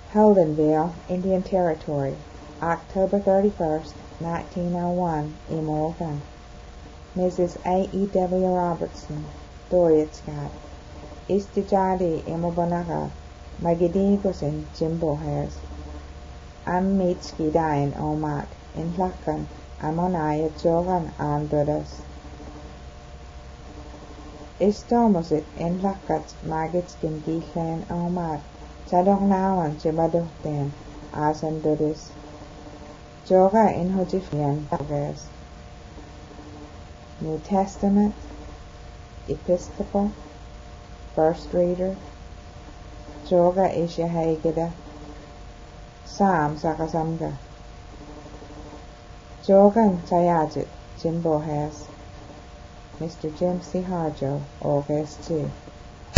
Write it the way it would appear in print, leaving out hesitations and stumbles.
Holdenville, Indian Territory, October 31st, 1901, Morgan. Mrs. A. E. W. Robertson, Doriatskat. Istijadi Imobonaga, Magidigosin, Jimbohers. Am Mitski Dain Omak, in Lakan, Amonaya Jogan Andodas. Istomosit in Lakat, Magitskin Giklan Omak, Chadong Nawan, Chibadohten, Asandodis. Joga in Hojifian, New Testament, Episcopal, First Reader, Joga Ishahagida, Psalm Sakasamga, Jogan Chayajit, Jimbo has, Mr. Jim C. Harjo, August 2.